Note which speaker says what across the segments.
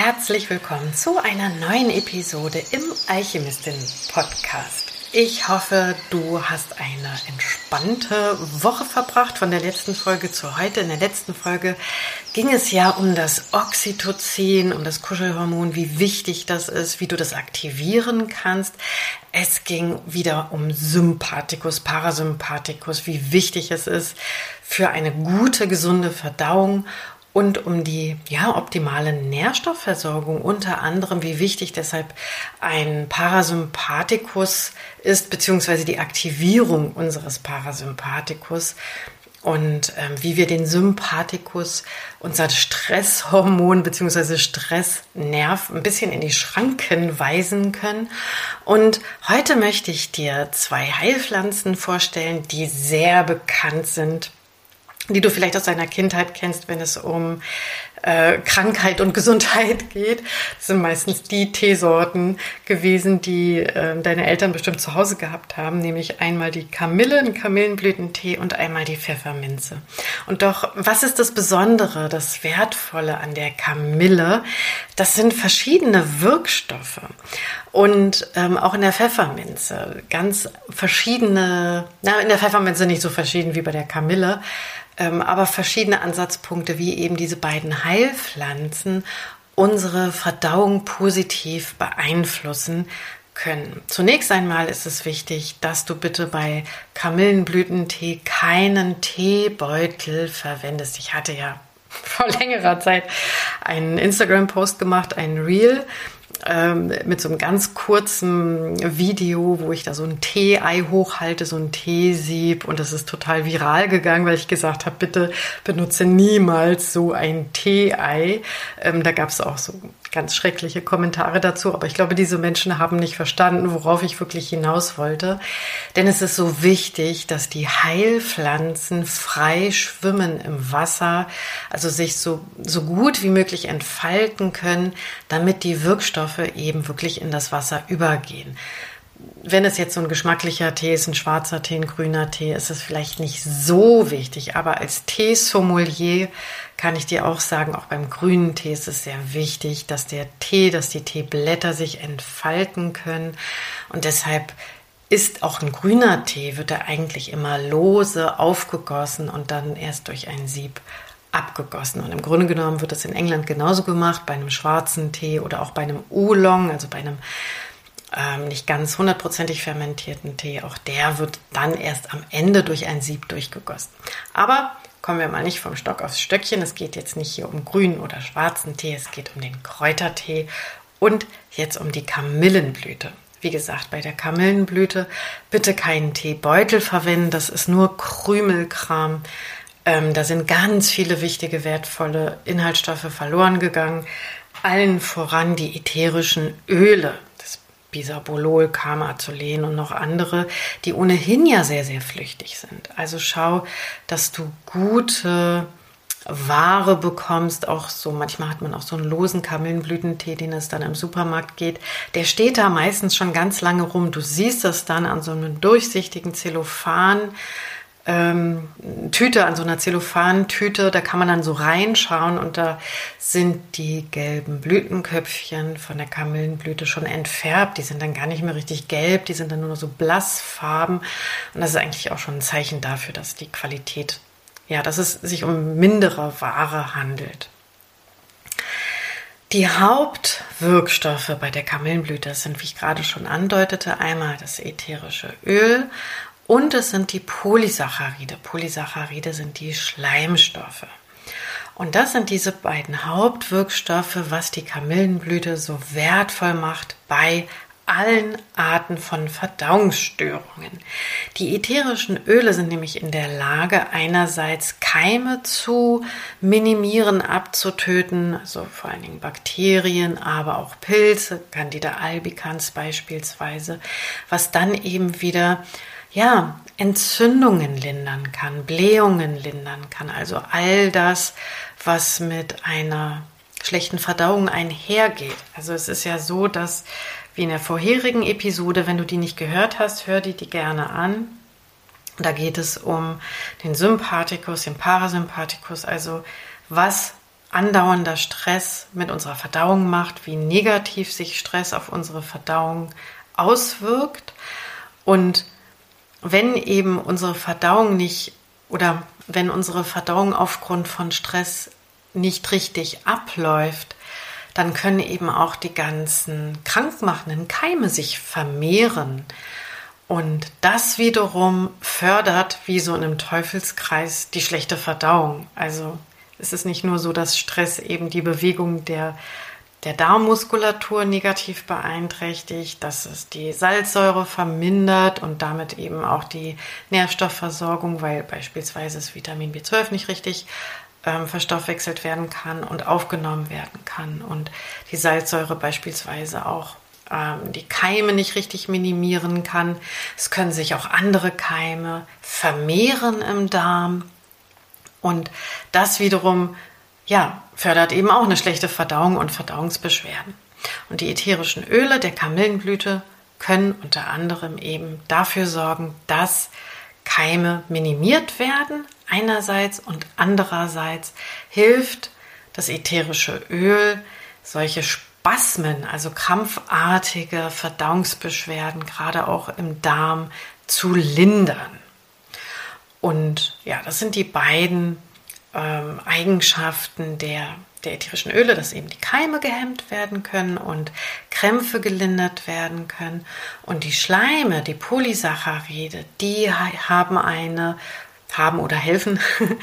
Speaker 1: herzlich willkommen zu einer neuen Episode im Alchemistin-Podcast. Ich hoffe, du hast eine entspannte Woche verbracht von der letzten Folge zu heute. In der letzten Folge ging es ja um das Oxytocin, um das Kuschelhormon, wie wichtig das ist, wie du das aktivieren kannst. Es ging wieder um Sympathikus, Parasympathikus, wie wichtig es ist für eine gute, gesunde Verdauung. Und um die optimale Nährstoffversorgung, unter anderem, wie wichtig deshalb ein Parasympathikus ist, beziehungsweise die Aktivierung unseres Parasympathikus und wie wir den Sympathikus, unser Stresshormon beziehungsweise Stressnerv, ein bisschen in die Schranken weisen können. Und heute möchte ich dir 2 Heilpflanzen vorstellen, die sehr bekannt sind, die du vielleicht aus deiner Kindheit kennst, wenn es um Krankheit und Gesundheit geht. Das sind meistens die Teesorten gewesen, die deine Eltern bestimmt zu Hause gehabt haben, nämlich einmal die Kamille, den Kamillenblütentee und einmal die Pfefferminze. Und doch, was ist das Besondere, das Wertvolle an der Kamille? Das sind verschiedene Wirkstoffe. Und auch in der Pfefferminze ganz verschiedene, in der Pfefferminze nicht so verschieden wie bei der Kamille, aber verschiedene Ansatzpunkte, wie eben diese beiden Heilpflanzen unsere Verdauung positiv beeinflussen können. Zunächst einmal ist es wichtig, dass du bitte bei Kamillenblütentee keinen Teebeutel verwendest. Ich hatte ja vor längerer Zeit einen Instagram-Post gemacht, ein Reel, mit so einem ganz kurzen Video, wo ich da so ein Tee-Ei hochhalte, so ein Teesieb, und das ist total viral gegangen, weil ich gesagt habe, bitte benutze niemals so ein Tee-Ei. Da gab es auch so ganz schreckliche Kommentare dazu, aber ich glaube, diese Menschen haben nicht verstanden, worauf ich wirklich hinaus wollte. Denn es ist so wichtig, dass die Heilpflanzen frei schwimmen im Wasser, also sich so gut wie möglich entfalten können, damit die Wirkstoffe eben wirklich in das Wasser übergehen. Wenn es jetzt so ein geschmacklicher Tee ist, ein schwarzer Tee, ein grüner Tee, ist es vielleicht nicht so wichtig. Aber als Teesommelier kann ich dir auch sagen, auch beim grünen Tee ist es sehr wichtig, dass die Teeblätter sich entfalten können. Und deshalb ist auch ein grüner Tee, wird er eigentlich immer lose aufgegossen und dann erst durch ein Sieb abgegossen. Und im Grunde genommen wird das in England genauso gemacht, bei einem schwarzen Tee oder auch bei einem Oolong, also bei einem nicht ganz 100%ig fermentierten Tee. Auch der wird dann erst am Ende durch ein Sieb durchgegossen. Aber kommen wir mal nicht vom Stock aufs Stöckchen. Es geht jetzt nicht hier um grünen oder schwarzen Tee, es geht um den Kräutertee und jetzt um die Kamillenblüte. Wie gesagt, bei der Kamillenblüte bitte keinen Teebeutel verwenden, das ist nur Krümelkram. Da sind ganz viele wichtige, wertvolle Inhaltsstoffe verloren gegangen. Allen voran die ätherischen Öle, das Bisabolol, Karmazylen und noch andere, die ohnehin ja sehr, sehr flüchtig sind. Also schau, dass du gute Ware bekommst. Auch so, manchmal hat man auch so einen losen Kamillenblütentee, den es dann im Supermarkt geht. Der steht da meistens schon ganz lange rum. Du siehst das dann an so einem durchsichtigen Tüte, an so einer Zellophantüte, da kann man dann so reinschauen und da sind die gelben Blütenköpfchen von der Kamillenblüte schon entfärbt. Die sind dann gar nicht mehr richtig gelb, die sind dann nur so blassfarben und das ist eigentlich auch schon ein Zeichen dafür, dass die Qualität, dass es sich um mindere Ware handelt. Die Hauptwirkstoffe bei der Kamillenblüte sind, wie ich gerade schon andeutete, einmal das ätherische Öl und es sind die Polysaccharide. Polysaccharide sind die Schleimstoffe. Und das sind diese beiden Hauptwirkstoffe, was die Kamillenblüte so wertvoll macht bei allen Arten von Verdauungsstörungen. Die ätherischen Öle sind nämlich in der Lage, einerseits Keime zu minimieren, abzutöten, also vor allen Dingen Bakterien, aber auch Pilze, Candida albicans beispielsweise, was dann eben wieder Entzündungen lindern kann, Blähungen lindern kann, also all das, was mit einer schlechten Verdauung einhergeht. Also es ist ja so, dass, wie in der vorherigen Episode, wenn du die nicht gehört hast, hör die gerne an. Da geht es um den Sympathikus, den Parasympathikus, also was andauernder Stress mit unserer Verdauung macht, wie negativ sich Stress auf unsere Verdauung auswirkt. Und wenn eben unsere Verdauung nicht oder wenn unsere Verdauung aufgrund von Stress nicht richtig abläuft, dann können eben auch die ganzen krankmachenden Keime sich vermehren. Und das wiederum fördert, wie so in einem Teufelskreis, die schlechte Verdauung. Also es ist nicht nur so, dass Stress eben die Bewegung der Darmmuskulatur negativ beeinträchtigt, dass es die Salzsäure vermindert und damit eben auch die Nährstoffversorgung, weil beispielsweise das Vitamin B12 nicht richtig verstoffwechselt werden kann und aufgenommen werden kann und die Salzsäure beispielsweise auch die Keime nicht richtig minimieren kann. Es können sich auch andere Keime vermehren im Darm und das wiederum fördert eben auch eine schlechte Verdauung und Verdauungsbeschwerden. Und die ätherischen Öle der Kamillenblüte können unter anderem eben dafür sorgen, dass Keime minimiert werden einerseits und andererseits hilft das ätherische Öl, solche Spasmen, also krampfartige Verdauungsbeschwerden, gerade auch im Darm, zu lindern. Und ja, das sind die beiden Eigenschaften der ätherischen Öle, dass eben die Keime gehemmt werden können und Krämpfe gelindert werden können. Und die Schleime, die Polysaccharide, die haben oder helfen,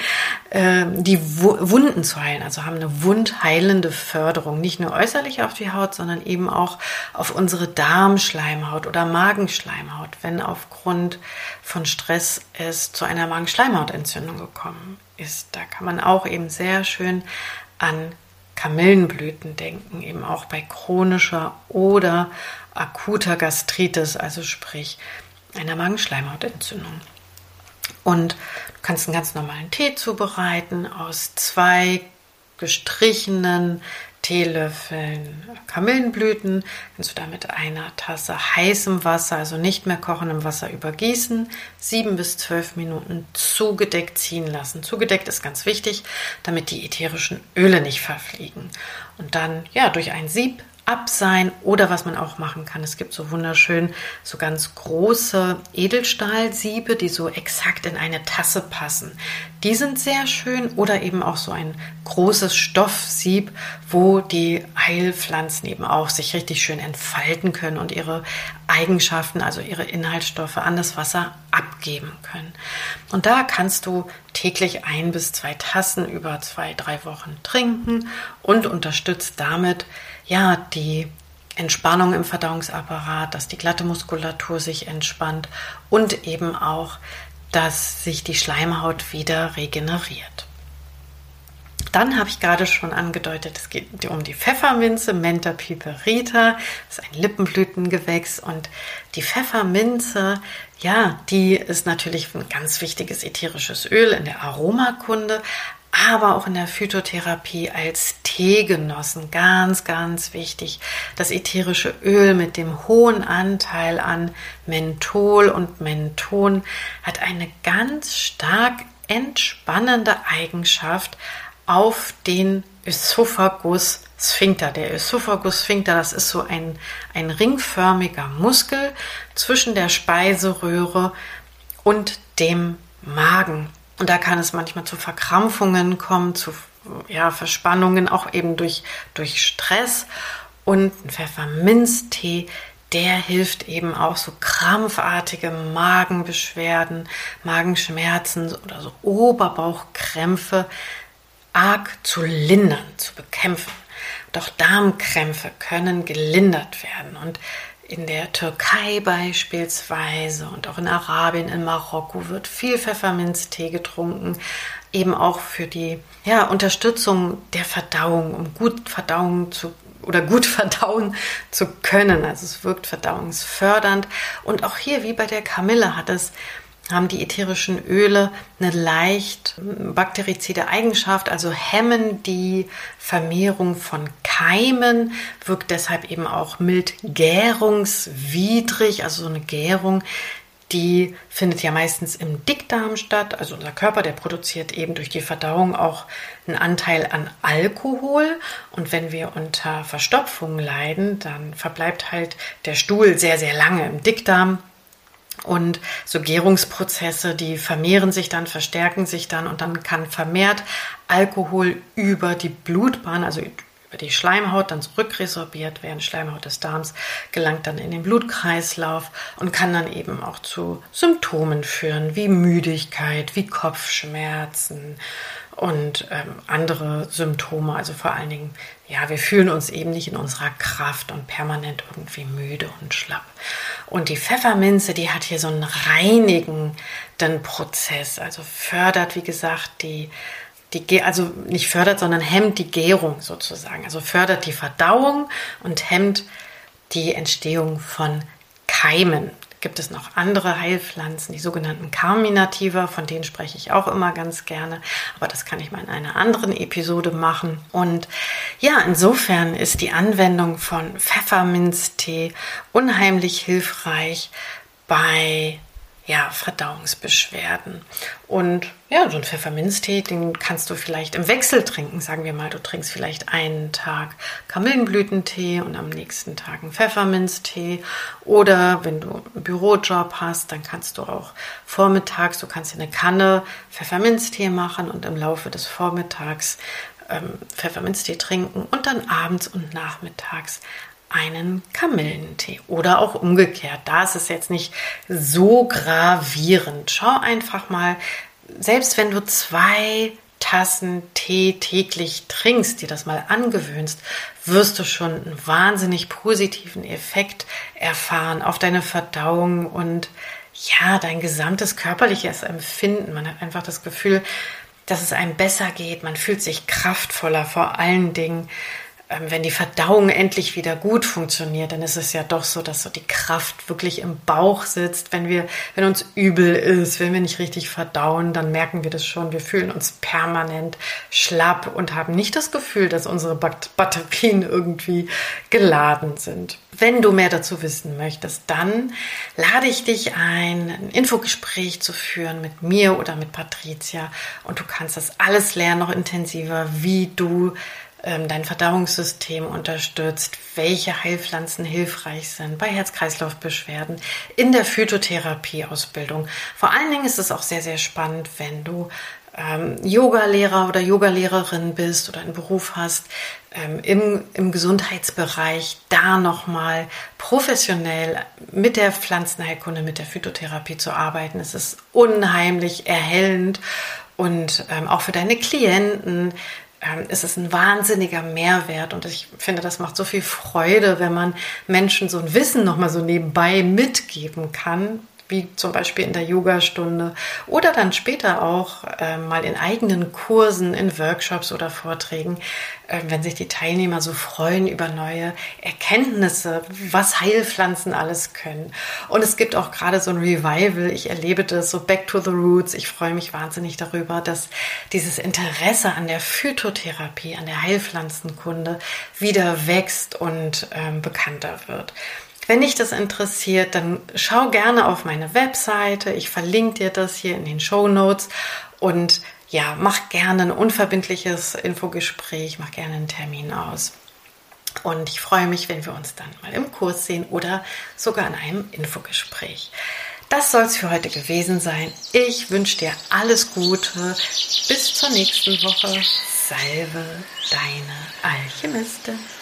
Speaker 1: die Wunden zu heilen, also haben eine wundheilende Förderung, nicht nur äußerlich auf die Haut, sondern eben auch auf unsere Darmschleimhaut oder Magenschleimhaut, wenn aufgrund von Stress es zu einer Magenschleimhautentzündung gekommen ist. Da kann man auch eben sehr schön an Kamillenblüten denken, eben auch bei chronischer oder akuter Gastritis, also sprich einer Magenschleimhautentzündung. Und du kannst einen ganz normalen Tee zubereiten aus 2 gestrichenen Teelöffeln Kamillenblüten. Kannst du da mit einer Tasse heißem Wasser, also nicht mehr kochendem Wasser, übergießen, 7 bis 12 Minuten zugedeckt ziehen lassen. Zugedeckt ist ganz wichtig, damit die ätherischen Öle nicht verfliegen. Und dann durch ein Sieb abseihen oder was man auch machen kann. Es gibt so wunderschön so ganz große Edelstahlsiebe, die so exakt in eine Tasse passen. Die sind sehr schön oder eben auch so ein großes Stoffsieb, wo die Heilpflanzen eben auch sich richtig schön entfalten können und ihre Eigenschaften, also ihre Inhaltsstoffe an das Wasser abgeben können. Und da kannst du täglich 1 bis 2 Tassen über 2-3 Wochen trinken und unterstützt damit die Entspannung im Verdauungsapparat, dass die glatte Muskulatur sich entspannt und eben auch, dass sich die Schleimhaut wieder regeneriert. Dann habe ich gerade schon angedeutet, es geht um die Pfefferminze, Mentha piperita, das ist ein Lippenblütengewächs und die Pfefferminze, die ist natürlich ein ganz wichtiges ätherisches Öl in der Aromakunde, aber auch in der Phytotherapie als Tee genossen. Ganz, ganz wichtig. Das ätherische Öl mit dem hohen Anteil an Menthol und Menthon hat eine ganz stark entspannende Eigenschaft auf den Ösophagus-Sphinkter. Der Ösophagus-Sphinkter, das ist so ein ringförmiger Muskel zwischen der Speiseröhre und dem Magen. Und da kann es manchmal zu Verkrampfungen kommen, zu Verspannungen, auch eben durch Stress. Und ein Pfefferminztee, der hilft eben auch so krampfartige Magenbeschwerden, Magenschmerzen oder so Oberbauchkrämpfe arg zu lindern, zu bekämpfen. Und auch Darmkrämpfe können gelindert werden. Und in der Türkei beispielsweise und auch in Arabien, in Marokko wird viel Pfefferminztee getrunken, eben auch für die Unterstützung der Verdauung, um gut verdauen zu können. Also es wirkt verdauungsfördernd. Und auch hier, wie bei der Kamille, haben die ätherischen Öle eine leicht bakterizide Eigenschaft, also hemmen die Vermehrung von Keimen, wirkt deshalb eben auch mild gärungswidrig, also so eine Gärung, die findet ja meistens im Dickdarm statt. Also unser Körper, der produziert eben durch die Verdauung auch einen Anteil an Alkohol. Und wenn wir unter Verstopfung leiden, dann verbleibt halt der Stuhl sehr, sehr lange im Dickdarm. Und so Gärungsprozesse, die vermehren sich dann, verstärken sich dann und dann kann vermehrt Alkohol über die Blutbahn, also über die Schleimhaut, dann zurückresorbiert werden. Schleimhaut des Darms gelangt dann in den Blutkreislauf und kann dann eben auch zu Symptomen führen, wie Müdigkeit, wie Kopfschmerzen und andere Symptome. Also vor allen Dingen, ja, wir fühlen uns eben nicht in unserer Kraft und permanent irgendwie müde und schlapp. Und die Pfefferminze, die hat hier so einen reinigenden Prozess, also fördert, wie gesagt, also nicht fördert, sondern hemmt die Gärung sozusagen. Also fördert die Verdauung und hemmt die Entstehung von Keimen. Gibt es noch andere Heilpflanzen, die sogenannten Carminativa, von denen spreche ich auch immer ganz gerne, aber das kann ich mal in einer anderen Episode machen. Und ja, insofern ist die Anwendung von Pfefferminztee unheimlich hilfreich bei Verdauungsbeschwerden. Und ja, so ein Pfefferminztee, den kannst du vielleicht im Wechsel trinken. Sagen wir mal, du trinkst vielleicht einen Tag Kamillenblütentee und am nächsten Tag einen Pfefferminztee. Oder wenn du einen Bürojob hast, dann kannst du auch vormittags, du kannst dir eine Kanne Pfefferminztee machen und im Laufe des Vormittags Pfefferminztee trinken und dann abends und nachmittags einen Kamillentee oder auch umgekehrt. Da ist es jetzt nicht so gravierend. Schau einfach mal, selbst wenn du 2 Tassen Tee täglich trinkst, dir das mal angewöhnst, wirst du schon einen wahnsinnig positiven Effekt erfahren auf deine Verdauung und ja, dein gesamtes körperliches Empfinden. Man hat einfach das Gefühl, dass es einem besser geht. Man fühlt sich kraftvoller, vor allen Dingen wenn die Verdauung endlich wieder gut funktioniert, dann ist es ja doch so, dass so die Kraft wirklich im Bauch sitzt. Wenn uns übel ist, wenn wir nicht richtig verdauen, dann merken wir das schon. Wir fühlen uns permanent schlapp und haben nicht das Gefühl, dass unsere Batterien irgendwie geladen sind. Wenn du mehr dazu wissen möchtest, dann lade ich dich ein Infogespräch zu führen mit mir oder mit Patricia und du kannst das alles lernen, noch intensiver, wie du dein Verdauungssystem unterstützt, welche Heilpflanzen hilfreich sind bei Herz-Kreislauf-Beschwerden in der Phytotherapie-Ausbildung. Vor allen Dingen ist es auch sehr, sehr spannend, wenn du Yoga-Lehrer oder Yoga-Lehrerin bist oder einen Beruf hast, im Gesundheitsbereich da nochmal professionell mit der Pflanzenheilkunde, mit der Phytotherapie zu arbeiten. Es ist unheimlich erhellend und auch für deine Klienten ist es ein wahnsinniger Mehrwert und ich finde, das macht so viel Freude, wenn man Menschen so ein Wissen nochmal so nebenbei mitgeben kann, wie zum Beispiel in der Yogastunde oder dann später auch mal in eigenen Kursen, in Workshops oder Vorträgen, wenn sich die Teilnehmer so freuen über neue Erkenntnisse, was Heilpflanzen alles können. Und es gibt auch gerade so ein Revival, ich erlebe das so Back to the Roots. Ich freue mich wahnsinnig darüber, dass dieses Interesse an der Phytotherapie, an der Heilpflanzenkunde wieder wächst und bekannter wird. Wenn dich das interessiert, dann schau gerne auf meine Webseite. Ich verlinke dir das hier in den Shownotes und ja, mach gerne ein unverbindliches Infogespräch, mach gerne einen Termin aus. Und ich freue mich, wenn wir uns dann mal im Kurs sehen oder sogar in einem Infogespräch. Das soll es für heute gewesen sein. Ich wünsche dir alles Gute. Bis zur nächsten Woche. Salve, deine Alchemistin.